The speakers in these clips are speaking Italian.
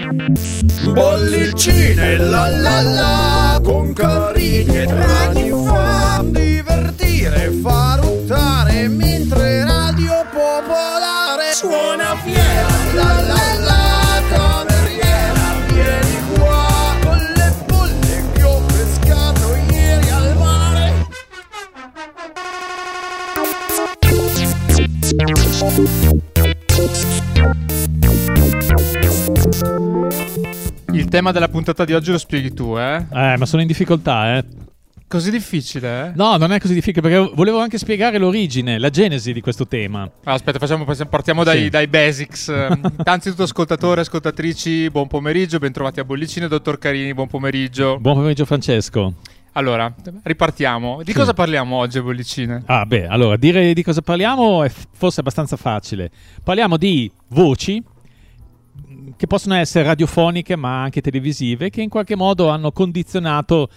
Bollicine la la la, con carini e draghi fa divertire, fa ruttare, mentre Radio Popolare suona fiera. La la la, cameriera, vieni qua, con le bolle che ho pescato ieri al mare. Il tema della puntata di oggi lo spieghi tu, eh? Ma sono in difficoltà, Così difficile, eh? No, non è così difficile, perché volevo anche spiegare l'origine, la genesi di questo tema. Aspetta, partiamo dai basics. Innanzitutto, ascoltatori, ascoltatrici, buon pomeriggio, bentrovati a Bollicine. Dottor Carini, buon pomeriggio. Buon pomeriggio, Francesco. Allora, ripartiamo. Di cosa parliamo oggi a Bollicine? Allora, dire di cosa parliamo è forse abbastanza facile. Parliamo di voci che possono essere radiofoniche ma anche televisive, che in qualche modo hanno condizionato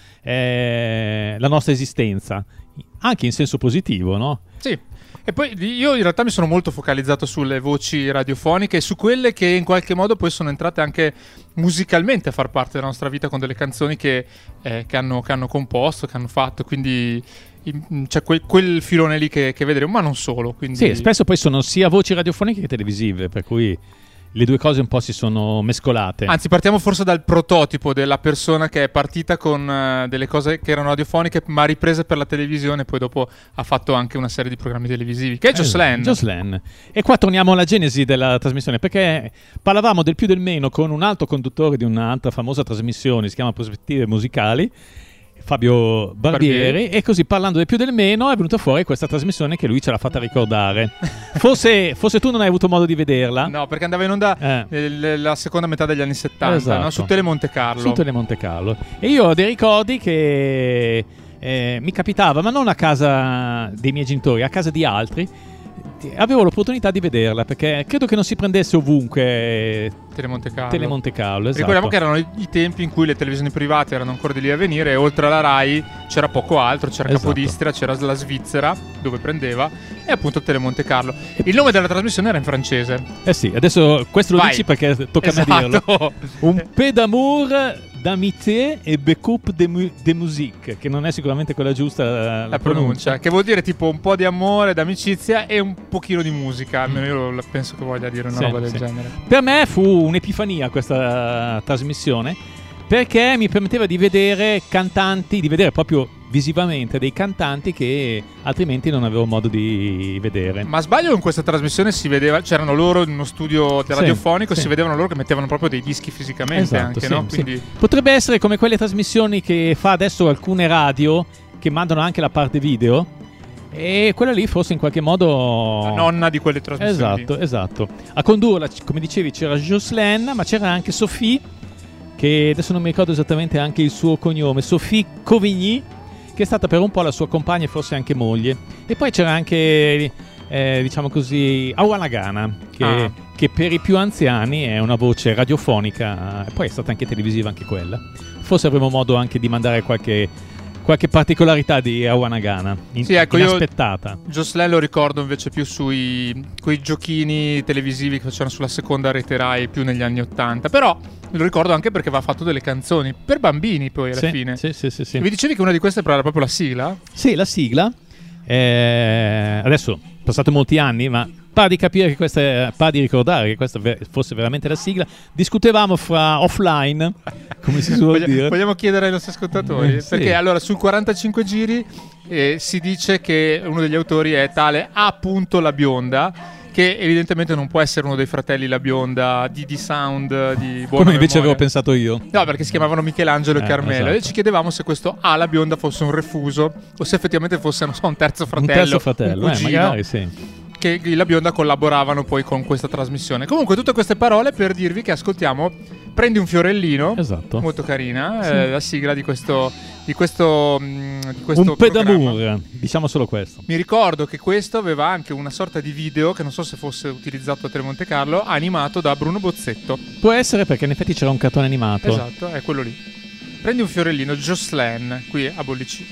la nostra esistenza, anche in senso positivo, no? Sì. E poi io in realtà mi sono molto focalizzato sulle voci radiofoniche e su quelle che in qualche modo poi sono entrate anche musicalmente a far parte della nostra vita, con delle canzoni che hanno composto, che hanno fatto, quindi c'è quel filone lì che vedremo, ma non solo. Quindi... Sì, spesso poi sono sia voci radiofoniche che televisive, per cui le due cose un po' si sono mescolate. Anzi, partiamo forse dal prototipo della persona che è partita con delle cose che erano radiofoniche ma riprese per la televisione, poi dopo ha fatto anche una serie di programmi televisivi, che è Jocelyn. E qua torniamo alla genesi della trasmissione, perché parlavamo del più del meno con un altro conduttore di un'altra famosa trasmissione, si chiama Prospettive Musicali, Fabio Barbieri, e così, parlando del più del meno, è venuta fuori questa trasmissione che lui ce l'ha fatta ricordare. Forse tu non hai avuto modo di vederla. No, perché andava in onda la seconda metà degli anni 70, esatto. No? Su Telemonte Carlo. E io ho dei ricordi che mi capitava, ma non a casa dei miei genitori, a casa di altri. Avevo l'opportunità di vederla, perché credo che non si prendesse ovunque Telemonte Carlo, esatto. Ricordiamo che erano i tempi in cui le televisioni private erano ancora di lì a venire, e oltre alla Rai c'era poco altro, c'era Capodistria, c'era la Svizzera dove prendeva, e appunto Telemonte Carlo. Il nome della trasmissione era in francese. Sì, adesso questo lo dici perché tocca a me dirlo. Un peu d'amour, d'amitié et beaucoup de musique, che non è sicuramente quella giusta la pronuncia, che vuol dire tipo un po' di amore, d'amicizia e un pochino di musica. Almeno io penso che voglia dire una roba del genere. Per me fu un'epifania questa trasmissione, perché mi permetteva di vedere cantanti, di vedere proprio visivamente dei cantanti che altrimenti non avevo modo di vedere. Ma sbaglio, in questa trasmissione si vedeva, c'erano loro in uno studio radiofonico, si vedevano loro che mettevano proprio dei dischi fisicamente, anche, no? Quindi... Potrebbe essere come quelle trasmissioni che fa adesso alcune radio, che mandano anche la parte video, e quella lì forse in qualche modo la nonna di quelle trasmissioni. Esatto. A condurla, come dicevi, c'era Jocelyn, ma c'era anche Sophie, che adesso non mi ricordo esattamente anche il suo cognome, Sophie Covigny, che è stata per un po' la sua compagna e forse anche moglie. E poi c'era anche, diciamo così, Awana Gana, che per i più anziani è una voce radiofonica, e poi è stata anche televisiva anche quella. Forse avremo modo anche di mandare qualche particolarità di Awana Gana inaspettata. Io Jocelyn lo ricordo invece più quei giochini televisivi che facevano sulla seconda rete Rai più negli anni 80, però lo ricordo anche perché aveva fatto delle canzoni per bambini poi alla fine. Sì. Mi dicevi che una di queste era proprio la sigla? Sì, la sigla. Adesso passati molti anni, ma pare di ricordare che questa fosse veramente la sigla. Discutevamo fra offline, come si suol dire. Vogliamo chiedere ai nostri ascoltatori, perché allora sul 45 giri si dice che uno degli autori è tale A. La Bionda, che evidentemente non può essere uno dei fratelli La Bionda di Sound, di buona come invece memoria. avevo pensato io. No, perché si chiamavano Michelangelo e Carmelo, esatto. E ci chiedevamo se questo A. La Bionda fosse un refuso o se effettivamente fosse, non so, un terzo fratello, un cugino, magari sì, che La Bionda collaboravano poi con questa trasmissione. Comunque tutte queste parole per dirvi che ascoltiamo Prendi un fiorellino, esatto, molto carina, sì. La sigla di questo un peu d'amour, diciamo solo questo. Mi ricordo che questo aveva anche una sorta di video, che non so se fosse utilizzato a Telemonte Carlo, animato da Bruno Bozzetto. Può essere, perché in effetti c'era un cartone animato. Esatto, è quello lì. Prendi un fiorellino, Jocelyn, qui a Bollicine.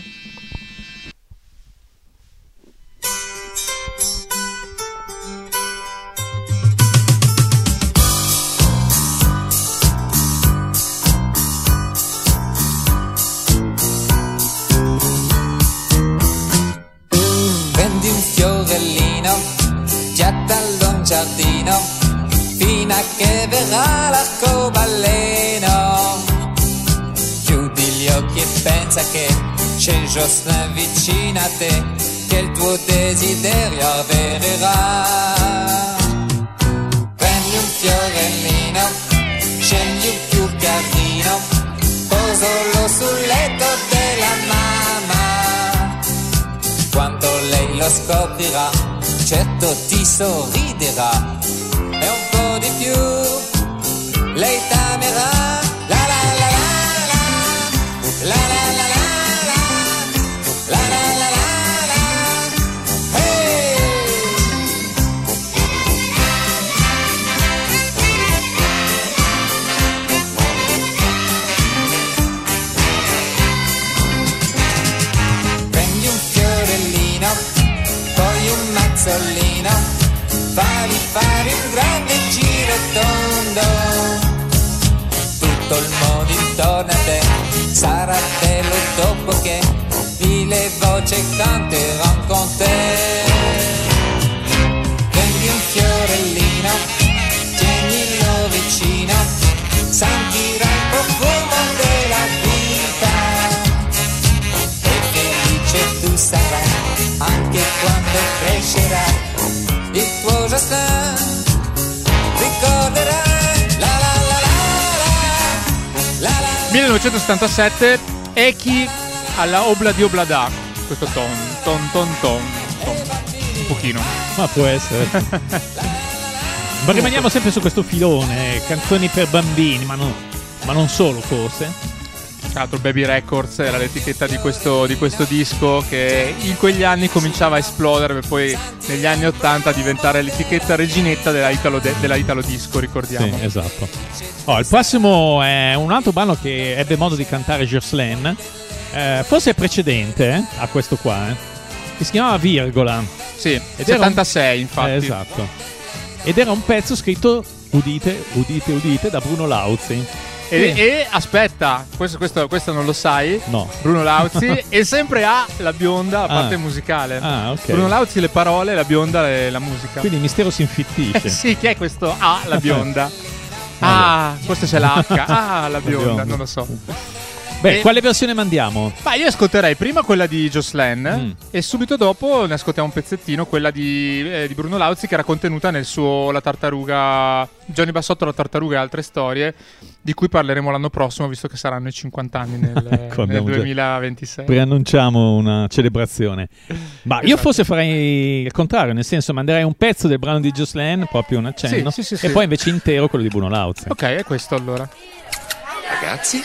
beverà l'arcobaleno. Chiudi gli occhi e pensa che c'è Jocelyn vicino a te, che il tuo desiderio avvererà. Prendi un fiorellino, scegli un più carino, posalo sul letto della mamma. Quando lei lo scoprirà, certo ti sorriderà, e un po' di più lei t'amerà. La la la la la, la la la la la, la la la la la, hey! Prendi un fiorellino, poi un mazzolino, fagli fare un grande giro tondo. Tutto il mondo intorno a te sarà bello dopo che le voci canteranno con te. Prendi un fiorellino, tienilo vicino, sentirai il profumo della vita, e felice tu sarai anche quando crescerà. Il tuo Jocelyn ricorderai. La la la la la, la la. 1977, Eki alla Obla di Oblada. Questo ton, un pochino. Ma può essere. Ma rimaniamo sempre su questo filone, canzoni per bambini, ma non solo forse. Tra l'altro Baby Records era l'etichetta di questo disco, che in quegli anni cominciava a esplodere per poi negli anni 80 diventare l'etichetta reginetta della Italo Disco, ricordiamo. Sì, esatto. Il prossimo è un altro brano che ebbe modo di cantare Jocelyn, forse è precedente a questo qua, che si chiamava Virgola. Sì, ed 76 infatti. Esatto. Ed era un pezzo scritto, udite, da Bruno Lauzi. E aspetta, questo non lo sai? No. Bruno Lauzi e sempre ha la bionda, la parte musicale. Ah, ok. Bruno Lauzi le parole, la bionda la musica. Quindi il mistero si infittisce. Sì, chi è questo? La bionda. Forse c'è la H. La bionda, non lo so. Beh, quale versione mandiamo? Ma io ascolterei prima quella di Jocelyn e subito dopo ne ascoltiamo un pezzettino, quella di Bruno Lauzi, che era contenuta nel suo La Tartaruga, Gianni Bassotto, La Tartaruga e altre storie, di cui parleremo l'anno prossimo, visto che saranno i 50 anni nel 2026. Preannunciamo una celebrazione. Ma esatto. Io forse farei il contrario, nel senso manderei un pezzo del brano di Jocelyn, proprio un accenno, sì, e poi invece intero quello di Bruno Lauzi. Ok, è questo allora. Ragazzi,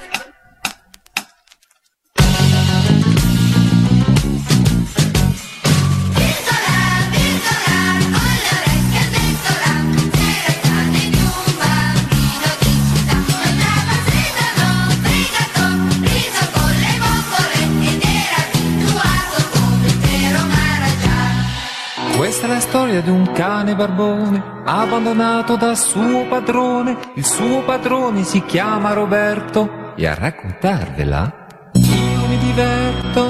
questa è la storia di un cane barbone abbandonato dal suo padrone. Il suo padrone si chiama Roberto e a raccontarvela io mi diverto.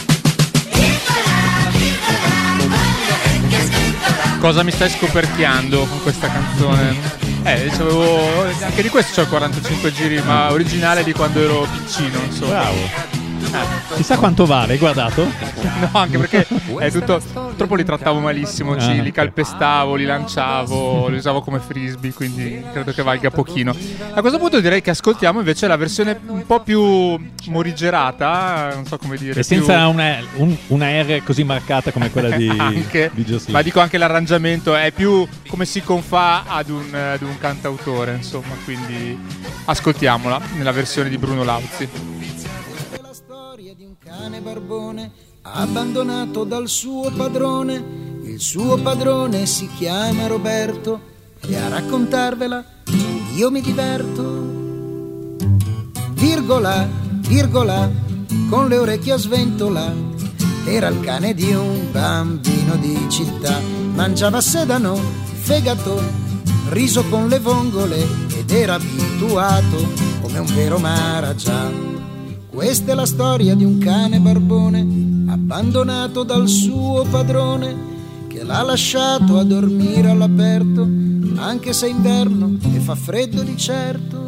Cosa mi stai scoperchiando con questa canzone? Anche di questo c'ho 45 giri, ma originale di quando ero piccino, insomma. Bravo. Chissà quanto vale, hai guardato? No, anche perché è tutto. Purtroppo li trattavo malissimo, li calpestavo, li lanciavo, li usavo come frisbee, quindi credo che valga pochino. A questo punto direi che ascoltiamo invece la versione un po' più morigerata, non so come dire. E senza una R così marcata come quella di Jocelyn. Ma dico anche l'arrangiamento è più come si confà ad un cantautore, insomma, quindi ascoltiamola nella versione di Bruno Lauzi. Di un cane barbone abbandonato dal suo padrone. Il suo padrone si chiama Roberto e a raccontarvela io mi diverto. Virgola, virgola, con le orecchie a sventola, era il cane di un bambino di città. Mangiava sedano, fegato, riso con le vongole ed era abituato come un vero Maharaja. Questa è la storia di un cane barbone abbandonato dal suo padrone, che che l'ha lasciato a dormire all'aperto, anche se è inverno e fa freddo di certo.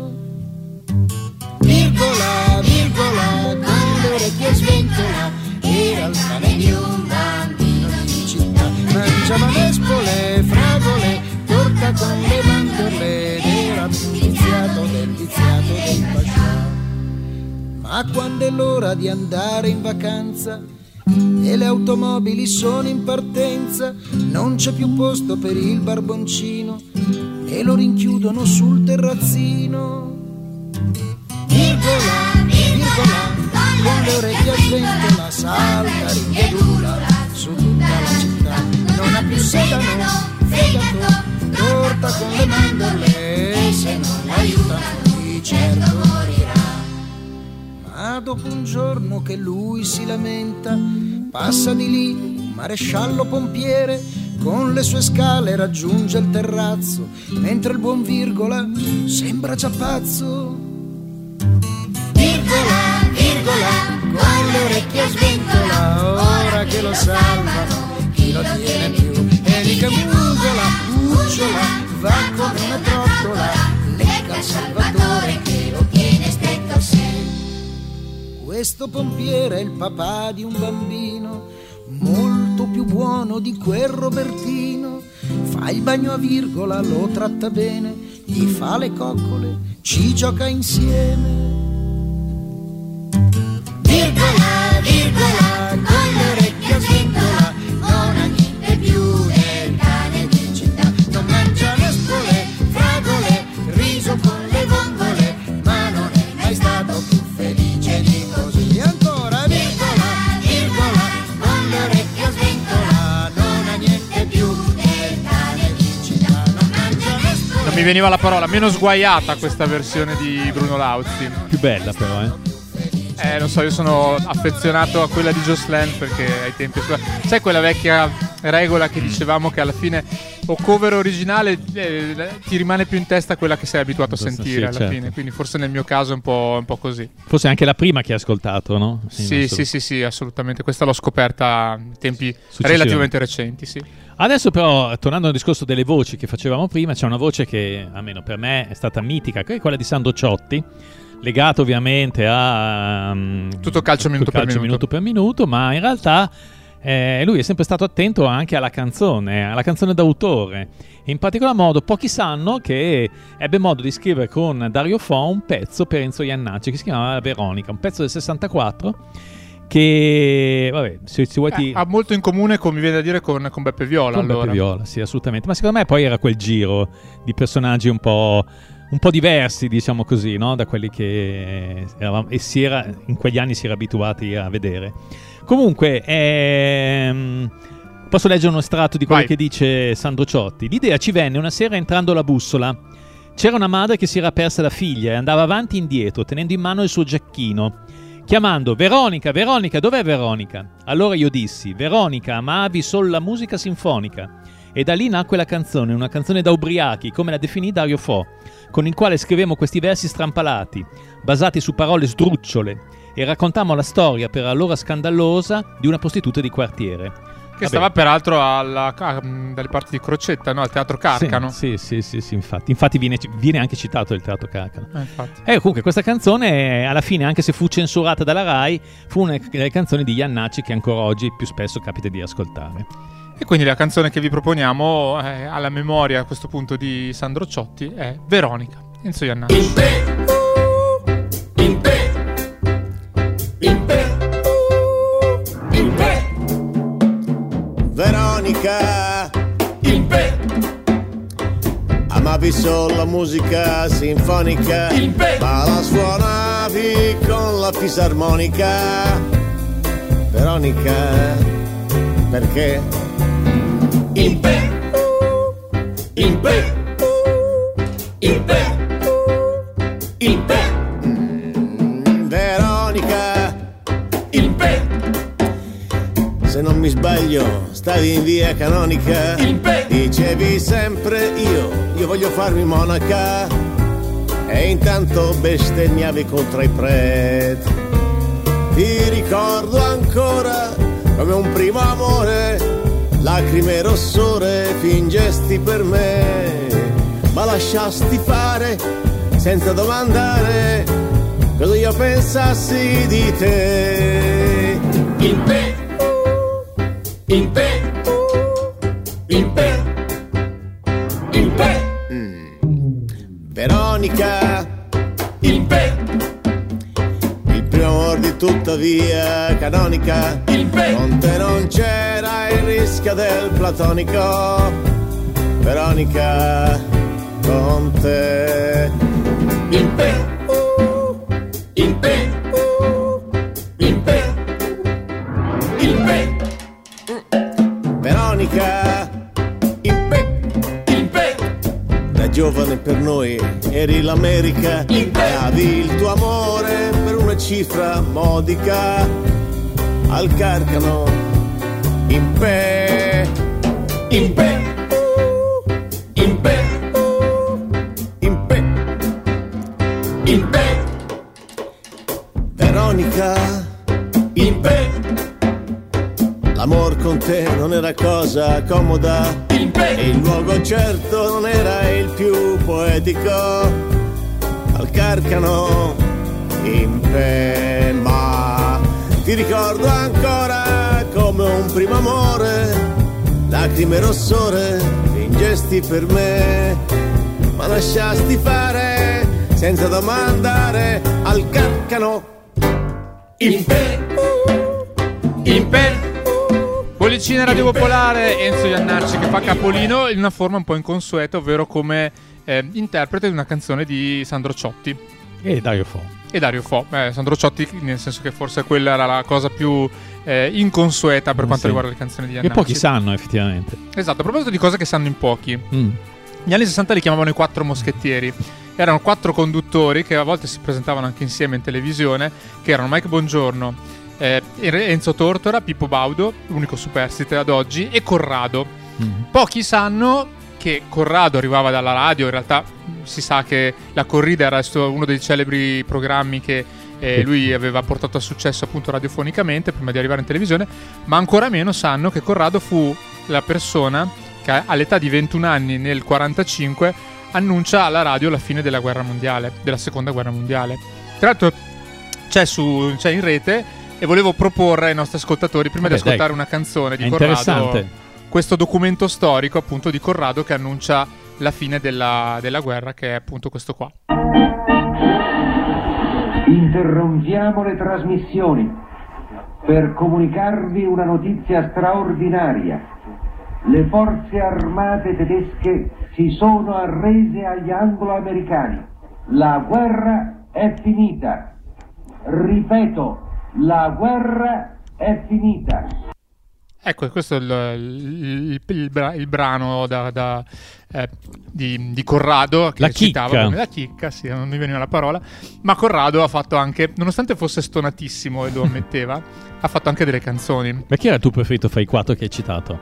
Virgola, virgola, con le orecchie sventola, era il cane di un bambino di città. Mangiava nespole, fragole, torta con le mandorle, ed era più viziato del pascià. Ma quando è l'ora di andare in vacanza e le automobili sono in partenza, non c'è più posto per il barboncino e lo rinchiudono sul terrazzino. Virgola, virgola, con le orecchie a sventola, salta, ringhedula su tutta la città. Non ha più sedano, fegato, torta con le mandorle, se non l'aiutano di certo morirà. Ma dopo un giorno che lui si lamenta, passa di lì un maresciallo pompiere, con le sue scale raggiunge il terrazzo, mentre il buon Virgola sembra già pazzo. Virgola, virgola, con le orecchie a sventola, ora che lo salvano, chi lo tiene più? E lì che mungola, ucciola, va come una trottola, lecca il Salvatore che lo tiene stretto a sé. Questo pompiere è il papà di un bambino, molto più buono di quel Robertino. Fa il bagno a Virgola, lo tratta bene, gli fa le coccole, ci gioca insieme. Virgola, virgola, con le orecchie a sventola, non ha niente più del cane di città. Non mangia nespole, fragole, riso con le vongole, ma non è mai stato più felice di così. E ancora virgola, virgola, con le orecchie a sventola, non ha niente più del cane di città. Non mangia nespole. Non mi veniva la parola, meno sguaiata questa versione di Bruno Lauzi. Più bella però, Non so, io sono affezionato a quella di Jocelyn perché ai tempi... Sai quella vecchia regola che dicevamo che alla fine o cover originale ti rimane più in testa quella che sei abituato a sentire alla fine, quindi forse nel mio caso è un po' così. Forse anche la prima che hai ascoltato, no? Sì, assolutamente. Questa l'ho scoperta in tempi relativamente recenti, sì. Adesso però, tornando al discorso delle voci che facevamo prima, c'è una voce che almeno per me è stata mitica, che è quella di Sandro Ciotti, legato ovviamente a tutto calcio minuto per minuto, ma in realtà lui è sempre stato attento anche alla canzone d'autore, e in particolar modo pochi sanno che ebbe modo di scrivere con Dario Fo un pezzo per Enzo Jannacci che si chiamava Veronica, un pezzo del 64 che, vabbè, se vuoi ha molto in comune, come mi viene da dire, con Beppe Viola. Beppe Viola, sì, assolutamente, ma secondo me poi era quel giro di personaggi un po' diversi, diciamo così, no? Da quelli che eravamo, e in quegli anni si era abituati a vedere. Comunque, posso leggere uno estratto di quello che dice Sandro Ciotti. L'idea ci venne una sera entrando alla bussola. C'era una madre che si era persa la figlia e andava avanti e indietro, tenendo in mano il suo giacchino, chiamando: Veronica, Veronica, dov'è Veronica? Allora io dissi: Veronica, amavi solo la musica sinfonica. E da lì nacque la canzone, una canzone da ubriachi, come la definì Dario Fo, con il quale scrivemmo questi versi strampalati, basati su parole sdrucciole, e raccontammo la storia, per allora scandalosa, di una prostituta di quartiere. Che stava peraltro dalle parti di Crocetta, no? Al Teatro Carcano. Sì, infatti viene anche citato il Teatro Carcano. Infatti. Comunque questa canzone, alla fine, anche se fu censurata dalla Rai, fu una delle canzoni di Jannacci che ancora oggi più spesso capita di ascoltare. E quindi la canzone che vi proponiamo alla memoria a questo punto di Sandro Ciotti è Veronica, Enzo Jannacci. Veronica, amavi solo la musica sinfonica, ma la suonavi con la fisarmonica. Veronica, perché? Veronica, se non mi sbaglio stavi in via Canonica, dicevi sempre io voglio farmi monaca, e intanto bestemmiavi contro i preti. Ti ricordo ancora come un primo amore, lacrime e rossore fingesti per me, ma lasciasti fare senza domandare cosa io pensassi di te. In pe, in pe, in pe, in pe. Veronica, in pe, il primo amor di tuttavia canonica, in pe. con te non c'era il rischio del platonico. Veronica, con te. In pe, in pe, in pe, in pe. Veronica, in pe. In pe, Da giovane per noi eri l'America, davi il tuo amore per una cifra modica al Carcano. In pe, in pe, in pe, in pe. in pe, Veronica, in pe, l'amor con te non era cosa comoda in pe. e il luogo certo non era il più poetico al Carcano. In pe, ma ti ricordo ancora come un primo amore, lacrime e rossore fingesti per me, ma lasciasti fare senza domandare al Carcano. In pe, In pe. Bollicina Radio Popolare, Enzo Iannacci che fa capolino in una forma un po' inconsueta, ovvero come interprete di una canzone di Sandro Ciotti E Dario Fo. e Dario Fo. Sandro Ciotti, nel senso che forse quella era la cosa più inconsueta per quanto Sì. riguarda le canzoni di Che Iannacci. pochi sanno effettivamente. Esatto, a proposito di cose che sanno in pochi, gli anni 60 li chiamavano i quattro moschettieri. Erano quattro conduttori che a volte si presentavano anche insieme in televisione, che erano Mike Bongiorno, Enzo Tortora, Pippo Baudo, l'unico superstite ad oggi, e Corrado. Pochi sanno che Corrado arrivava dalla radio. In realtà si sa che la corrida era uno dei celebri programmi che lui aveva portato a successo appunto radiofonicamente prima di arrivare in televisione, ma ancora meno sanno che Corrado fu la persona che all'età di 21 anni nel 45 annuncia alla radio la fine della guerra mondiale, della seconda guerra mondiale. Tra l'altro c'è in rete, e volevo proporre ai nostri ascoltatori, prima di ascoltare dai. una canzone di È Corrado, interessante. questo documento storico appunto di Corrado che annuncia la fine della guerra, che è appunto questo qua. Interrompiamo le trasmissioni per comunicarvi una notizia straordinaria. Le forze armate tedesche si sono arrese agli anglo-americani. La guerra è finita. Ripeto, la guerra è finita. Ecco, questo è il brano di Corrado che La citava chicca. come la chicca, sì, non mi veniva la parola, ma Corrado ha fatto anche, nonostante fosse stonatissimo e lo ammetteva, ha fatto anche delle canzoni. Ma chi era il tuo preferito fra i quattro che hai citato?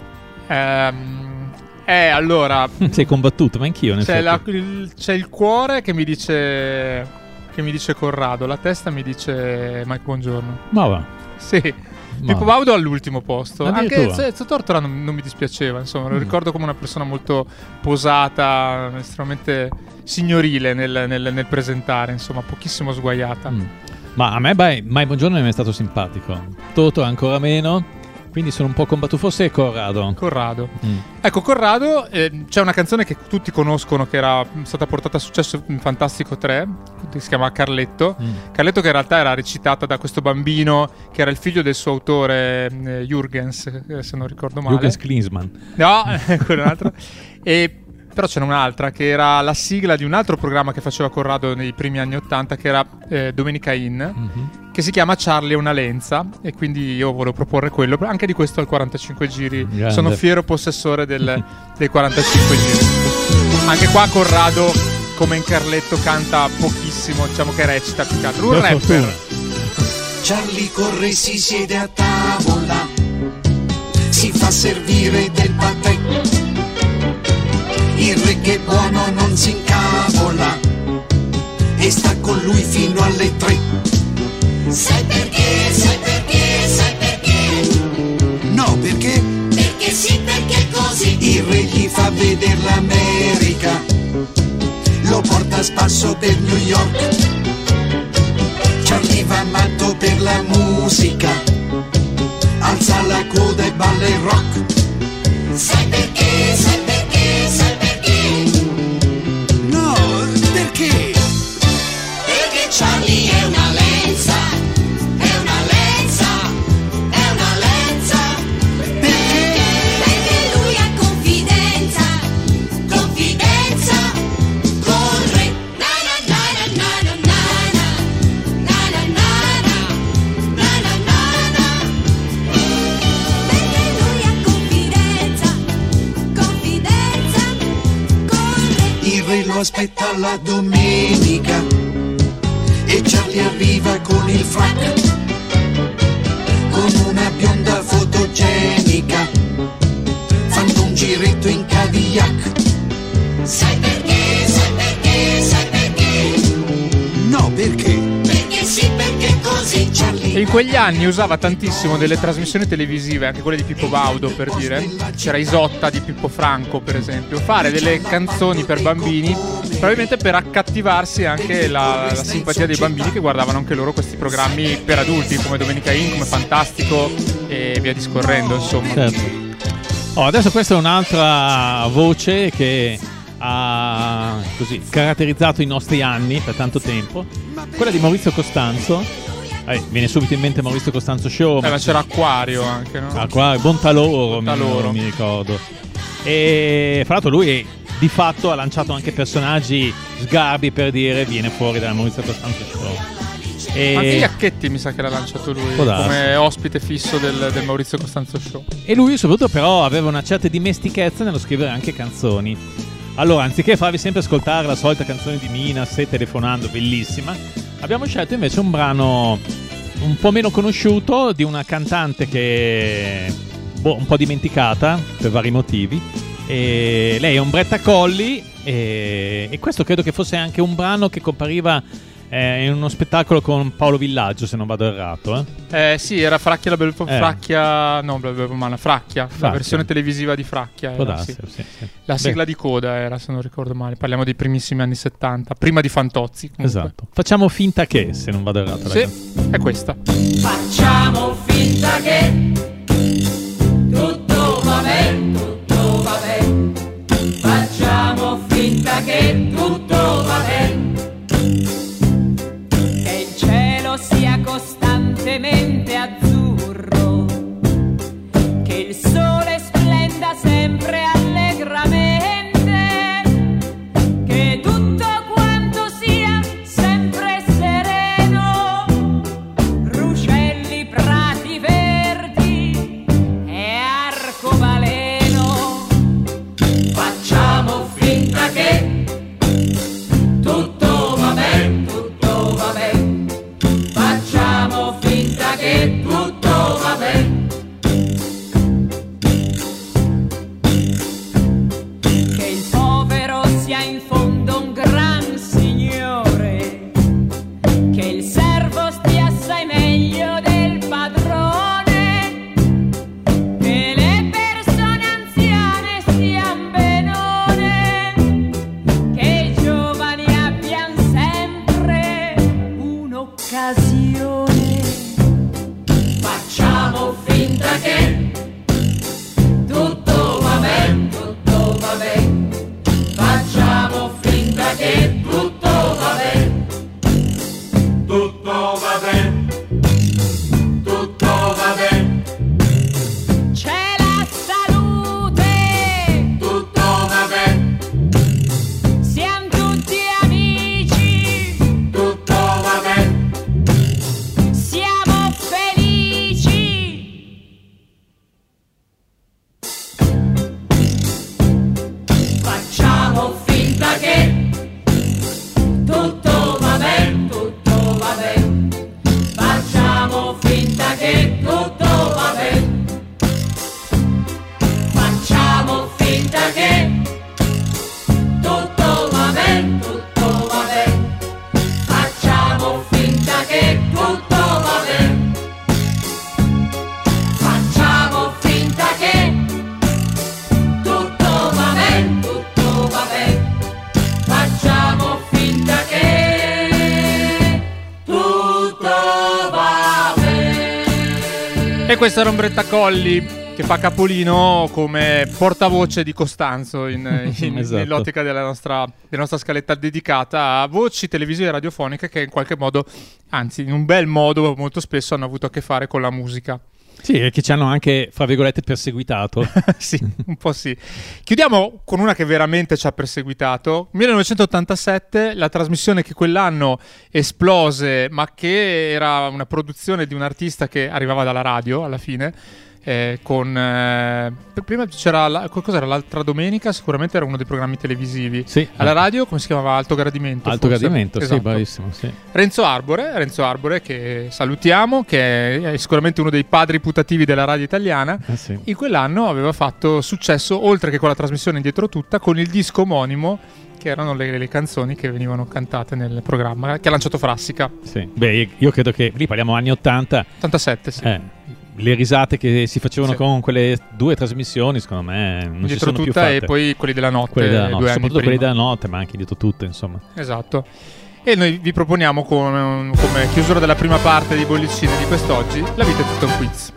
Allora Sei combattuto, ma anch'io. c'è il cuore che mi dice Corrado, la testa mi dice Mike Bongiorno. Ma va. Sì. Ma- Pippo Baudo all'ultimo posto. Anche Addirittura. Enzo Tortora non mi dispiaceva, insomma, lo ricordo come una persona molto posata, estremamente signorile nel presentare, insomma, pochissimo sguaiata. Ma a me mai Buongiorno non è mai stato simpatico. Toto ancora meno. Quindi sono un po' combattuto. Forse è Corrado. Ecco, Corrado, c'è una canzone che tutti conoscono che era stata portata a successo in Fantastico 3, che si chiama Carletto. Carletto, che in realtà era recitata da questo bambino che era il figlio del suo autore Jürgens, se non ricordo male. Jürgens Klinsmann. No, quello è un altro. Però c'era un'altra che era la sigla di un altro programma che faceva Corrado nei primi anni '80, che era Domenica In, che si chiama Charlie e una lenza, e quindi io volevo proporre quello, anche di questo al 45 giri. Grande. Sono fiero possessore dei 45 giri. Anche qua Corrado, come in Carletto, canta pochissimo, diciamo che recita più che altro. Un rapper. Charlie corre, si siede a tavola, si fa servire del patè. Il re che è buono non si incavola e sta con lui fino alle 3. Sai perché, sai perché, sai perché? No, perché? Perché volta a spasso per New York. Charlie va matto per la musica, alza la coda e balla il rock. Sai perché, sai perché, sai perché? No, perché? Perché Charlie è una lenza, è una lenza, è una lenza. Perché? Perché lui ha confidenza, confidenza con re. Na na na na na na na na na na na na na. Perché lui ha confidenza, confidenza con re. Il re lo aspetta la domenica e Charlie arriva con il frac, con una bionda fotogenica, fanno un giretto in Cadillac. Sai perché, sai perché, sai perché? No, perché? Perché sì, perché così Charlie. E in quegli anni usava tantissimo delle trasmissioni televisive, anche quelle di Pippo Baudo per dire, c'era Isotta di Pippo Franco per esempio, fare delle canzoni per bambini, probabilmente per accattivarsi anche la simpatia dei bambini che guardavano anche loro questi programmi per adulti come Domenica In, come Fantastico e via discorrendo, insomma. Certo. Adesso questa è un'altra voce che ha così caratterizzato i nostri anni per tanto tempo, quella di Maurizio Costanzo. Viene subito in mente Maurizio Costanzo Show, ma c'era Acquario anche, no? Acquario, Bontaloro, Bontaloro. Mi ricordo. E fra l'altro lui di fatto ha lanciato anche personaggi sgarbi, per dire, viene fuori dalla Maurizio Costanzo Show. Anche Iacchetti mi sa che l'ha lanciato lui come ospite fisso del Maurizio Costanzo Show. E lui soprattutto però aveva una certa dimestichezza nello scrivere anche canzoni. Allora, anziché farvi sempre ascoltare la solita canzone di Mina, Se telefonando, bellissima, abbiamo scelto invece un brano un po' meno conosciuto di una cantante che un po' dimenticata per vari motivi. E lei è Ombretta Colli e questo credo che fosse anche un brano che compariva in uno spettacolo con Paolo Villaggio, se non vado errato. Sì, era Fracchia la Fracchia, no, Fracchia, la versione televisiva di Fracchia. Può Era, darsi, sì. sì. La sigla di coda era, se non ricordo male. Parliamo dei primissimi anni 70, prima di Fantozzi. Comunque. Esatto. Facciamo finta che, se non vado errato. Sì, è questa. Facciamo finta che tutto va bene, tutto va bene. Facciamo finta che tutto va bene. Che il cielo sia costantemente azzurro, che il sole splenda sempre allegramente, che tutto quanto sia sempre sereno, ruscelli, prati verdi e arcobaleno. Facciamo finta che tutto va bene, tutto va bene. Facciamo finta che tutto E questa era Ombretta Colli, che fa capolino come portavoce di Costanzo Esatto. nell'ottica della nostra scaletta dedicata a voci televisive e radiofoniche che in qualche modo, anzi in un bel modo, molto spesso hanno avuto a che fare con la musica. Sì, e che ci hanno anche, fra virgolette, perseguitato. Sì, un po' sì. Chiudiamo con una che veramente ci ha perseguitato. 1987, la trasmissione che quell'anno esplose, ma che era una produzione di un artista che arrivava dalla radio alla fine. Prima c'era cos'era l'altra domenica, sicuramente era uno dei programmi televisivi. Sì. Alla radio, come si chiamava? Alto Gradimento. Alto forse? Gradimento, Esatto. sì, bravissimo. Sì. Renzo Arbore, che salutiamo, che è sicuramente uno dei padri putativi della radio italiana. Sì. In quell'anno aveva fatto successo, oltre che con la trasmissione Indietro Tutta, con il disco omonimo, che erano le canzoni che venivano cantate nel programma, che ha lanciato Frassica. Sì. Beh, io credo che lì parliamo anni 80. 87, sì. Le risate che si facevano Sì. con quelle due trasmissioni, secondo me, non Indietro si sono più Tutta fatte. e poi quelli della notte, Quelli della 2 notte, anni soprattutto prima. quelli della notte, ma anche dietro tutto, insomma. Esatto. E noi vi proponiamo come chiusura della prima parte di Bollicine di quest'oggi, La vita è tutta un quiz.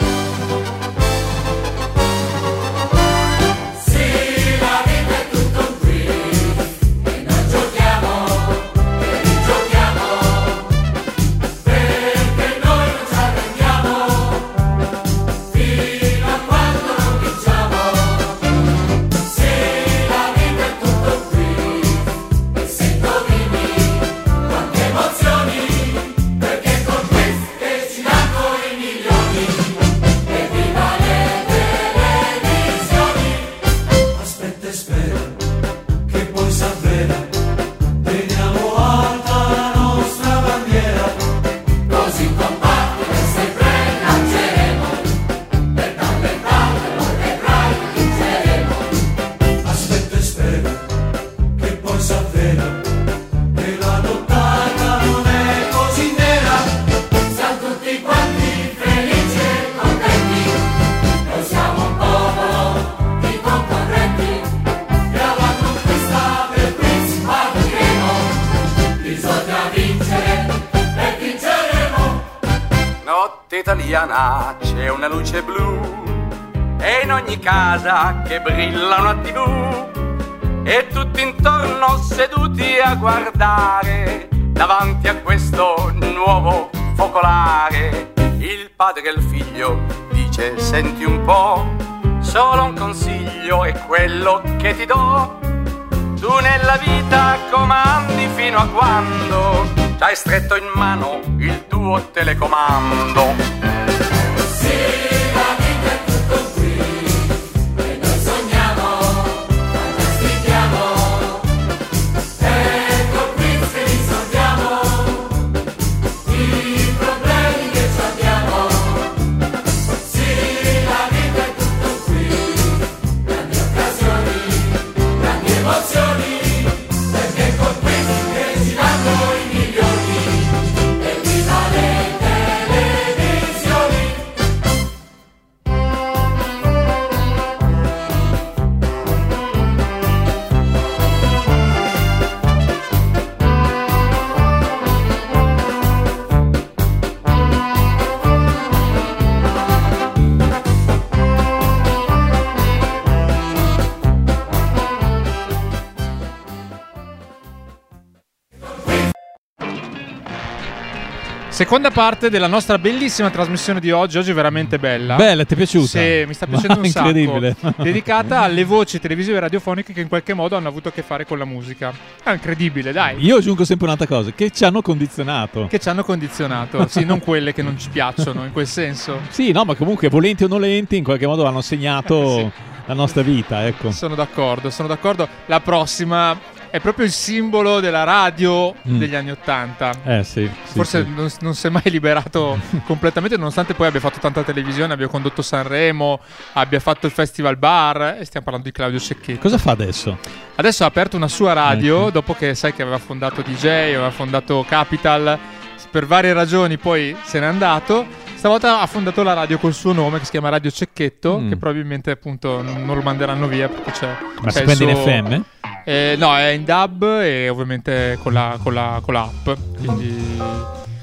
Italiana c'è una luce blu e in ogni casa che brilla una TV e tutti intorno seduti a guardare davanti a questo nuovo focolare. Il padre e il figlio dice: senti un po', solo un consiglio è quello che ti do. Tu nella vita comandi fino a quando c'hai stretto in mano il tuo telecomando. Sì, la vita è tutto qui e noi sogniamo, fantastichiamo e col quiz che risolviamo i problemi che ci abbiamo. Sì, la vita è tutto qui, grandi occasioni, grandi emozioni. Seconda parte della nostra bellissima trasmissione di oggi. Oggi è veramente bella. Bella, ti è piaciuta? Sì, mi sta piacendo un incredibile. sacco. Dedicata alle voci televisive e radiofoniche che in qualche modo hanno avuto a che fare con la musica. È incredibile, dai. Io aggiungo sempre un'altra cosa, che ci hanno condizionato. Che ci hanno condizionato. Sì, non quelle che non ci piacciono, in quel senso. Sì, no, ma comunque volenti o nolenti in qualche modo hanno segnato Sì. la nostra vita, ecco. Sono d'accordo. La prossima è proprio il simbolo della radio degli anni '80. Sì. Forse sì. non si è mai liberato completamente, nonostante poi abbia fatto tanta televisione, abbia condotto Sanremo, abbia fatto il Festival Bar, e stiamo parlando di Claudio Cecchetto. Cosa fa adesso? Adesso ha aperto una sua radio, dopo che sai che aveva fondato DJ, aveva fondato Capital, per varie ragioni poi se n'è andato. Stavolta ha fondato la radio col suo nome, che si chiama Radio Cecchetto, che probabilmente appunto non lo manderanno via perché c'è. Ma c'è si prende il in suo- FM? No, è in DAB e ovviamente con l'app. Quindi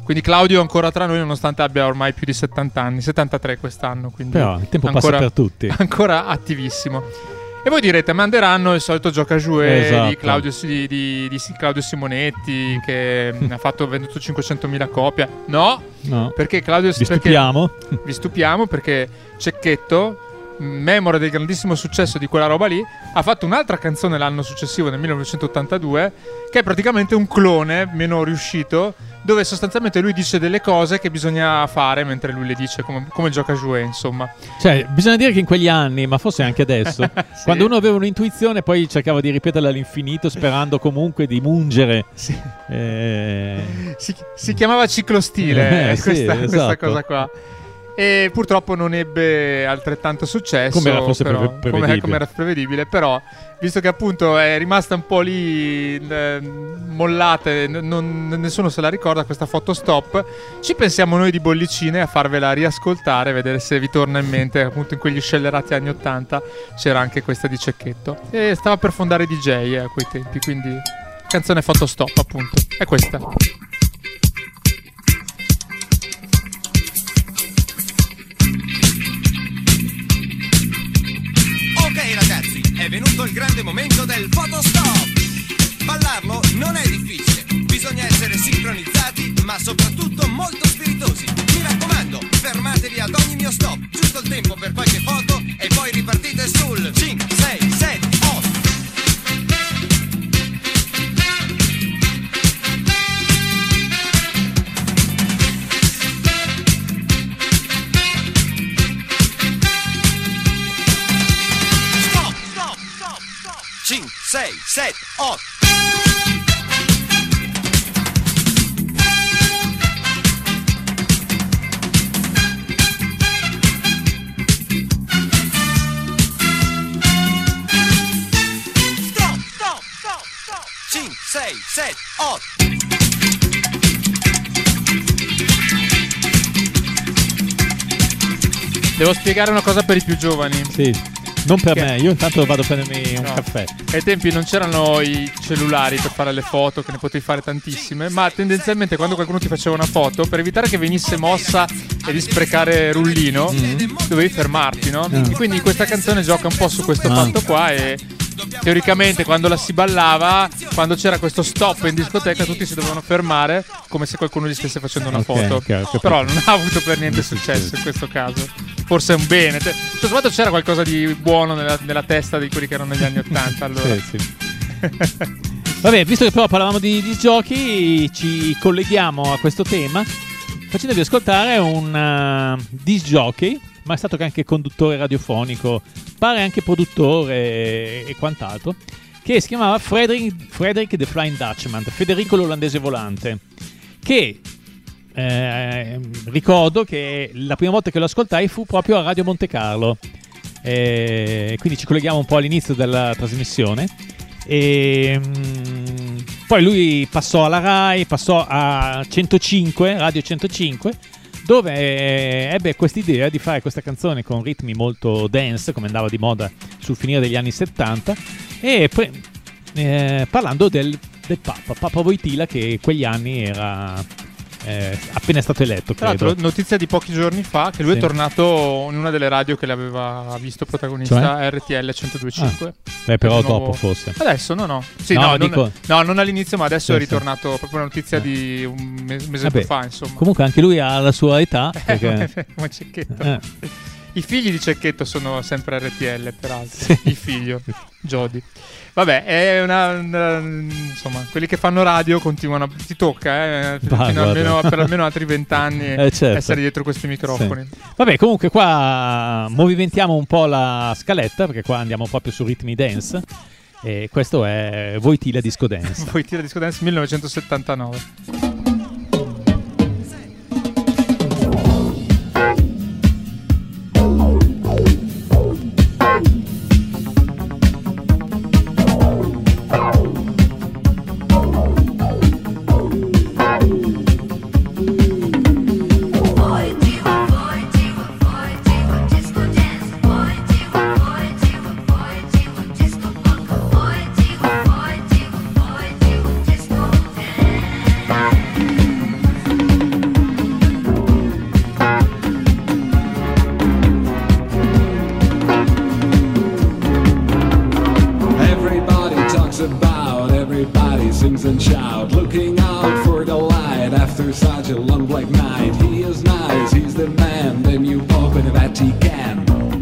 Quindi Claudio è ancora tra noi nonostante abbia ormai più di 70 anni, 73 quest'anno, quindi Però il tempo ancora, passa per tutti. ancora attivissimo. E voi direte, manderanno il solito gioca jouet Esatto. di Claudio Simonetti che ha venduto 500.000 copie. No, perché Claudio vi stupiamo perché Cecchetto, memore del grandissimo successo di quella roba lì, ha fatto un'altra canzone l'anno successivo, nel 1982, che è praticamente un clone meno riuscito, dove sostanzialmente lui dice delle cose che bisogna fare mentre lui le dice, come gioca jouet, insomma. Cioè, bisogna dire che in quegli anni, ma forse anche adesso, sì. quando uno aveva un'intuizione poi cercava di ripeterla all'infinito sperando comunque di mungere. Sì. Si chiamava ciclostile questa esatto. cosa qua. E purtroppo non ebbe altrettanto successo come era forse come era prevedibile, però visto che appunto è rimasta un po' lì mollata, nessuno se la ricorda questa foto stop, ci pensiamo noi di Bollicine a farvela riascoltare, vedere se vi torna in mente appunto in quegli scellerati anni 80 c'era anche questa di Cecchetto e stava per fondare DJ a quei tempi, quindi canzone foto stop appunto, è questa. Ok ragazzi, è venuto il grande momento del fotostop. Ballarlo non è difficile, bisogna essere sincronizzati ma soprattutto molto spiritosi. Mi raccomando, fermatevi ad ogni mio stop, giusto il tempo per qualche foto e poi ripartite sul 5, 6, 7, 8. Stop, stop, stop, stop. 5, 6, 7, 8. Stop, stop, stop, stop. 5, 6, 7, 8. Devo spiegare una cosa per i più giovani. Sì, non per me, io intanto vado a prendermi un caffè. Ai tempi non c'erano i cellulari per fare le foto, che ne potevi fare tantissime, ma tendenzialmente quando qualcuno ti faceva una foto, per evitare che venisse mossa e di sprecare rullino, dovevi fermarti, no? E quindi questa canzone gioca un po' su questo fatto qua e teoricamente quando la si ballava, quando c'era questo stop in discoteca, tutti si dovevano fermare come se qualcuno gli stesse facendo una foto. Però non ha avuto per niente successo in questo caso. Forse è un bene. Tutto sommato c'era qualcosa di buono nella testa di quelli che erano negli anni 80 allora. Sì. Vabbè, visto che però parlavamo di giochi, ci colleghiamo a questo tema facendovi ascoltare un disc jockey, ma è stato anche conduttore radiofonico, pare anche produttore e quant'altro, che si chiamava Frederick the Flying Dutchman, Federico l'olandese volante, che ricordo che la prima volta che lo ascoltai fu proprio a Radio Monte Carlo, quindi ci colleghiamo un po' all'inizio della trasmissione. E poi lui passò alla Rai, passò a 105, Radio 105, dove ebbe quest'idea di fare questa canzone con ritmi molto dance, come andava di moda sul finire degli anni 70, e poi parlando del Papa Wojtyla, che quegli anni era appena stato eletto, tra credo. l'altro notizia di pochi giorni fa che lui è tornato in una delle radio che l'aveva visto protagonista, cioè? RTL 102.5. Però nuovo... dopo forse adesso no sì, non all'inizio, ma adesso è ritornato, proprio una notizia di un mese fa, insomma. Comunque anche lui ha la sua età perché... come Cecchetto. I figli di Cecchetto sono sempre RTL, peraltro. Il figlio Jody. Vabbè, è insomma, quelli che fanno radio continuano. Ti tocca, per almeno altri 20 anni certo. essere dietro questi microfoni. Sì. Vabbè, comunque qua movimentiamo un po' la scaletta, perché qua andiamo proprio su ritmi dance. E questo è Wojtyla Disco Dance. Wojtyla Disco Dance 1979. through such a long black night. He is nice, he's the man, then you open a Vatican.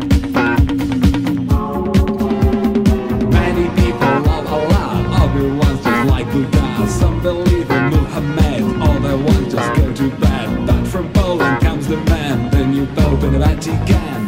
Many people love Allah, other ones just like Buddha. Some believe in Muhammad, other ones just go to bed. But from Poland comes the man, then you open a Vatican.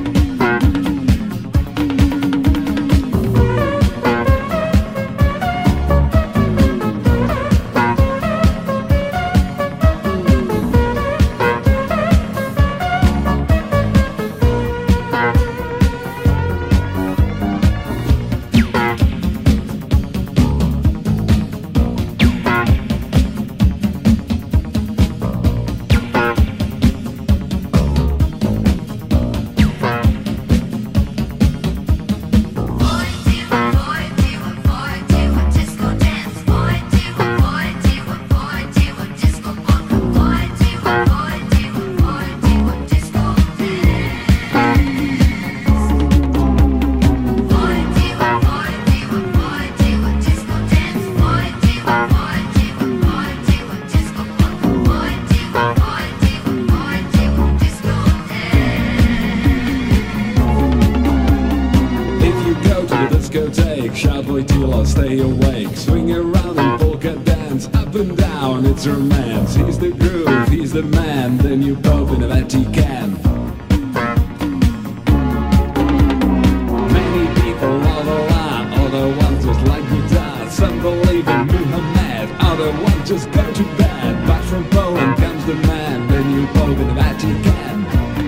Shout boy till I stay awake. Swing around and polka dance, up and down, it's romance. He's the groove, he's the man, then you pop in a Vatican. Many people love Allah, other ones just like Buddha. Some believe in Muhammad, other ones just go to bed. But from Poland comes the man, then you pop in a Vatican.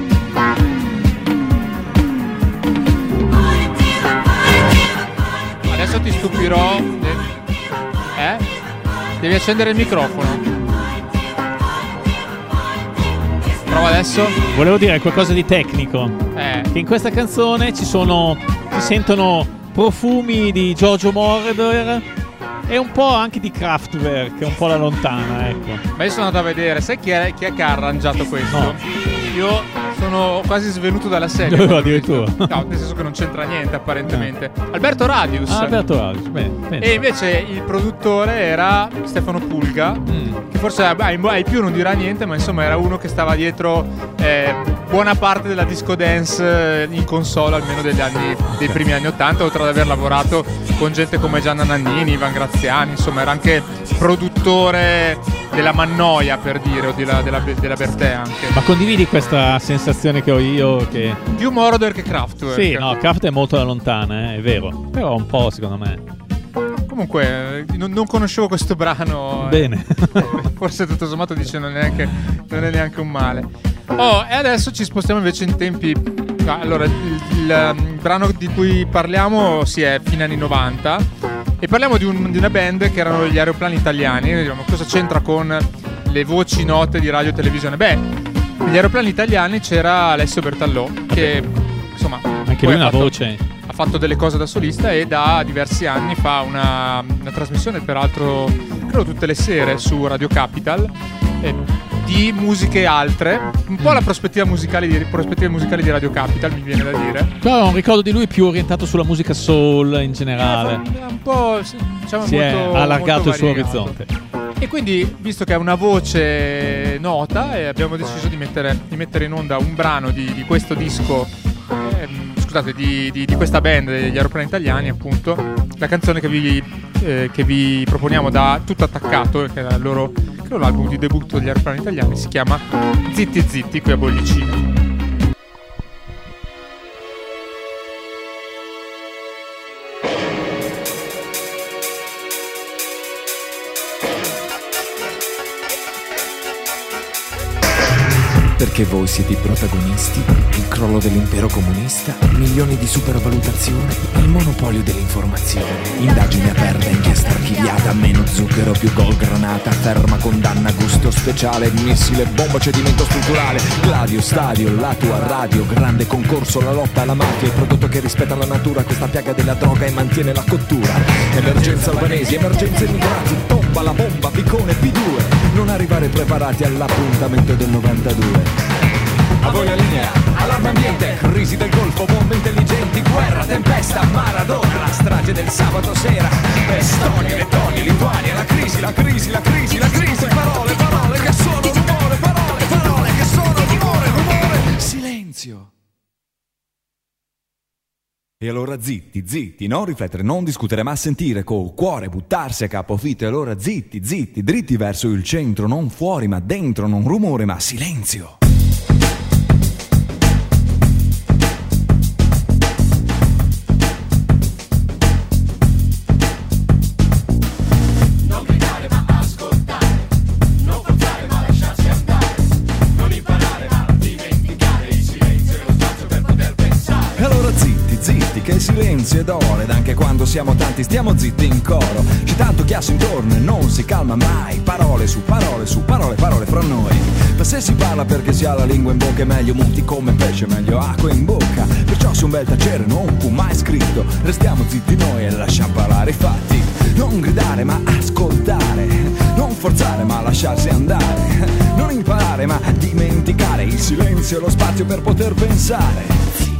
Adesso ti stupirò. Devi accendere il microfono. Prova adesso. Volevo dire qualcosa di tecnico. Che in questa canzone si sentono profumi di Giorgio Moroder e un po' anche di Kraftwerk, un po' alla lontana, ecco. Ma io sono andato a vedere, sai chi è che ha arrangiato questo? No. Io sono quasi svenuto dalla sedia. No, addirittura. No, nel senso che non c'entra niente apparentemente. Alberto Radius. Alberto Radius, bene. E invece il produttore era Stefano Pulga, che forse ai più non dirà niente, ma insomma era uno che stava dietro buona parte della disco dance in console, almeno dei primi anni '80, oltre ad aver lavorato con gente come Gianna Nannini, Ivan Graziani, insomma era anche produttore della Mannoia, per dire, o della Bertè anche. Ma condividi questa sensazione che ho io? Che più Moroder che Kraftwerk. Sì, no, Kraftwerk è molto alla lontana, è vero. Però un po', secondo me. Comunque, non conoscevo questo brano. Bene. Forse tutto sommato dice non è neanche un male. E adesso ci spostiamo invece in tempi. Allora, il brano di cui parliamo si è fine anni 90 e parliamo di una band che erano gli Aeroplani Italiani. Diciamo, cosa c'entra con le voci note di radio e televisione? Beh, negli Aeroplani Italiani c'era Alessio Bertallò, che insomma anche lui una voce. Ha fatto delle cose da solista e da diversi anni fa una trasmissione, peraltro credo tutte le sere, su Radio Capital, di musiche altre, un po' la prospettive musicali di Radio Capital, mi viene da dire. Però ho un ricordo di lui più orientato sulla musica soul in generale. Un po', diciamo, si molto, è allargato molto il suo variegato. orizzonte. E quindi, visto che è una voce nota, abbiamo deciso di mettere in onda un brano di questo disco, scusate, di questa band degli Aeroplani Italiani, appunto. La canzone che vi proponiamo da Tutto Attaccato, che era l'album di debutto degli Aeroplani Italiani, si chiama Zitti Zitti, qui a Bollicina. Perché voi siete i protagonisti, il crollo dell'impero comunista, milioni di supervalutazione, il monopolio dell'informazione, indagine aperta, inchiesta archiviata, meno zucchero, più gol granata, ferma condanna, gusto speciale, missile, bomba, cedimento strutturale, Gladio, stadio, la tua radio, grande concorso, la lotta alla mafia, il prodotto che rispetta la natura, questa piaga della droga e mantiene la cottura, emergenza albanesi, emergenza immigrati, tomba la bomba, piccone, P2, non arrivare preparati all'appuntamento del 92. A voi la linea, allarme ambiente, crisi del Golfo, bombe intelligenti, guerra, tempesta, Maradona, la strage del sabato sera, Estonia, Lettonia, Lituania, la crisi, parole, che E allora zitti, zitti, non riflettere, non discutere, ma sentire col cuore, buttarsi a capofitto. E allora zitti, zitti, dritti verso il centro, non fuori ma dentro, non rumore ma silenzio. Che silenzio ed ore, ed anche quando siamo tanti stiamo zitti in coro. C'è tanto chiasso intorno e non si calma mai. Parole su parole su parole, parole fra noi. Ma se si parla perché si ha la lingua in bocca è meglio muti come pesce, meglio acqua in bocca. Perciò se un bel tacere non fu mai scritto, restiamo zitti noi e lasciamo parlare i fatti. Non gridare ma ascoltare, non forzare ma lasciarsi andare, non imparare ma dimenticare. Il silenzio e lo spazio per poter pensare.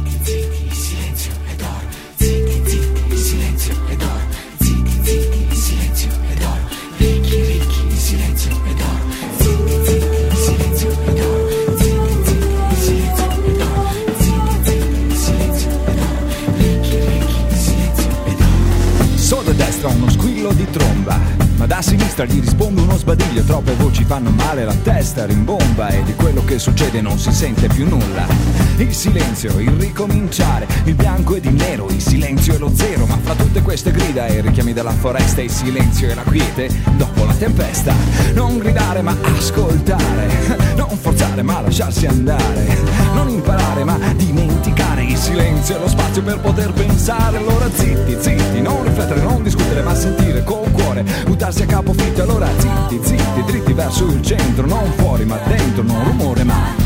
Sotto a destra uno squillo di tromba, ma da sinistra gli risponde uno sbadiglio. Troppe voci fanno male, la testa rimbomba e di quello che succede non si sente più nulla. Il silenzio, il ricominciare, il bianco ed il nero, il silenzio e lo zero. Ma fra tutte queste grida e richiami della foresta, il silenzio e la quiete dopo la tempesta. Non gridare ma ascoltare, non forzare ma lasciarsi andare, non imparare ma dimenticare. Il silenzio e lo spazio per poter pensare. Allora zitti, zitti, non riflettere, non discutere ma sentire col cuore, buttarsi a capofitto. Allora zitti, zitti, dritti verso il centro, non fuori ma dentro, non rumore ma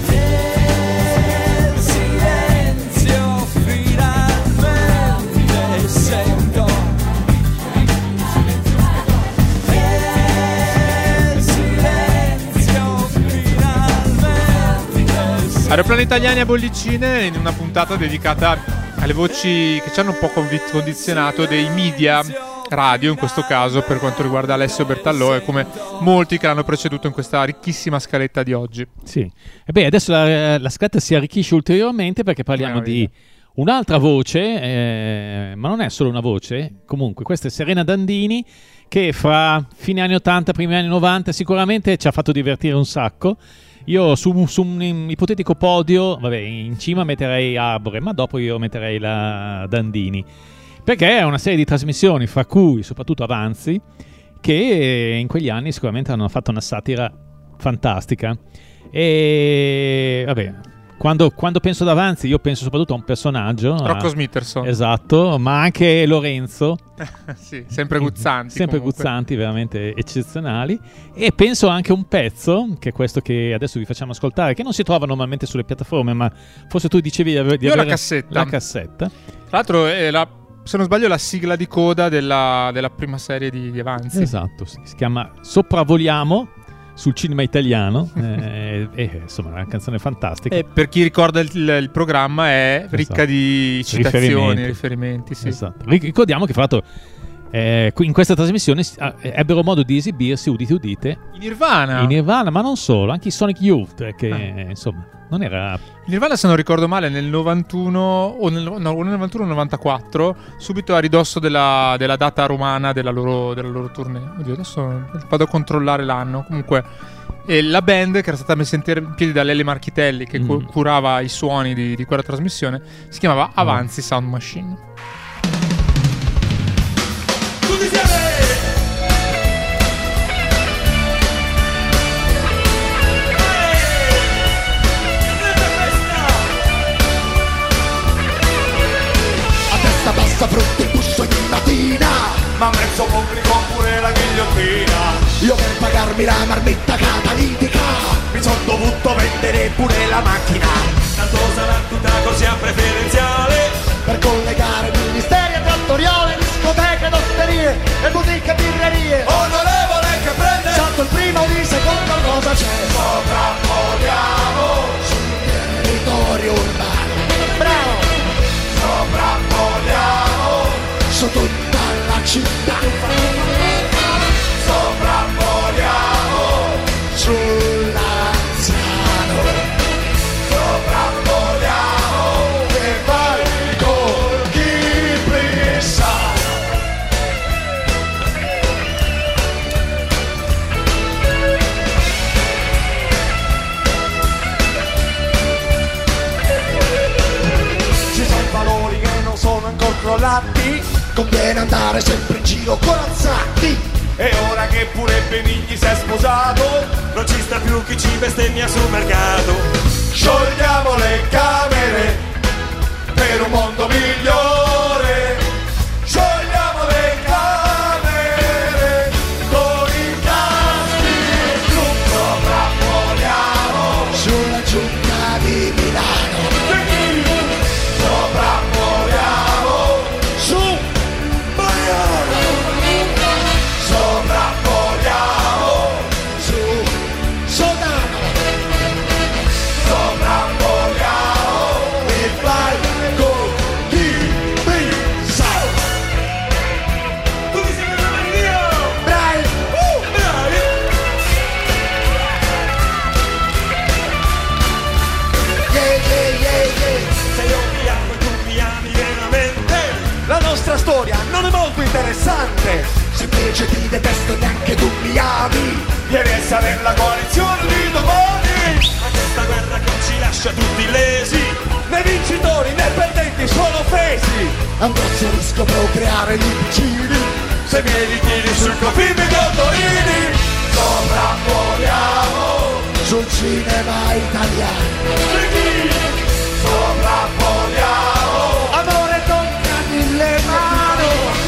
silenzio. Finalmente sento Aeroplani Italiani a bollicine, in una puntata dedicata alle voci che ci hanno un po' condizionato dei media radio, in questo caso per quanto riguarda Alessio Bertallò e come molti che l'hanno preceduto in questa ricchissima scaletta di oggi. Sì, e beh, adesso la scaletta si arricchisce ulteriormente perché parliamo di un'altra voce, ma non è solo una voce. Comunque questa è Serena Dandini, che fra fine anni 80 primi anni 90 sicuramente ci ha fatto divertire un sacco. Io su un ipotetico podio, vabbè, in cima metterei Arbore, ma dopo io metterei la Dandini, perché è una serie di trasmissioni, fra cui soprattutto Avanzi, che in quegli anni sicuramente hanno fatto una satira fantastica. E vabbè, quando penso ad Avanzi io penso soprattutto a un personaggio, Rocco Smitterson. Esatto, ma anche Lorenzo. Sì, sempre guzzanti. Sempre comunque. Guzzanti, veramente eccezionali. E penso anche a un pezzo, che è questo che adesso vi facciamo ascoltare, che non si trova normalmente sulle piattaforme, ma forse tu dicevi di avere la cassetta. La cassetta. Tra l'altro è se non sbaglio la sigla di coda della prima serie di Avanzi. Esatto, si chiama Sopravvoliamo sul cinema italiano. Insomma, è una canzone fantastica. E per chi ricorda il programma è ricca di citazioni, riferimenti. Sì. Esatto. Ricordiamo che fra l'altro in questa trasmissione ebbero modo di esibirsi, udite udite, in Nirvana, ma non solo, anche i Sonic Youth, che insomma non era... In Nirvana, se non ricordo male, nel 91 o nel 94, subito a ridosso della data romana della loro tournée. Oddio, adesso vado a controllare l'anno. Comunque la band, che era stata messa in piedi da Lele Marchitelli, che curava i suoni di quella trasmissione, si chiamava Avanzi Sound Machine. Tutti insieme! Basta frutto il busto ogni mattina, ma mezzo pubblico pure la ghigliottina. Io per pagarmi la marmitta catalitica mi son dovuto vendere pure la macchina. Tanto sarà tutta così a preferenziale per collegare ministeri e trattoriale, discoteche ed osterie e boutique e birrerie. Onorevole che prende salto il primo di secondo, cosa c'è? Sopravvoliamo sul territorio urbano. Bravo! Sopravvoliamo su tutta la città. Sopravvoliamo sull'anziano. Sopravvoliamo che vai col infatti conviene andare sempre in giro corazzati. E ora che pure Benigni si è sposato, non ci sta più chi ci bestemmia sul mercato. Sciogliamo le camere per un mondo migliore. Sciogliamo le camere con i caschi blu. Sopravvoliamo sulla giungla di Milano. Sopravvoliamo su Baiano. Sopravvoliamo su Sodano. Sopravvoliamo e vai con chi pensa. Tu mi sei una Maria! Bravi! Bravi! Se io mi amo e tu mi ami veramente, la nostra storia non è molto interessante. Se invece ti detesto neanche tu mi ami, Vieni a essere nella coalizione di domani. Ma questa guerra che ci lascia tutti lesi, né vincitori né perdenti sono offesi. È un grosso rischio procreare gli piccini, se mi ritiri sul confine di Ottorini. Sopravvoliamo sul cinema italiano. Sopravvoliamo, amore toccati le mani.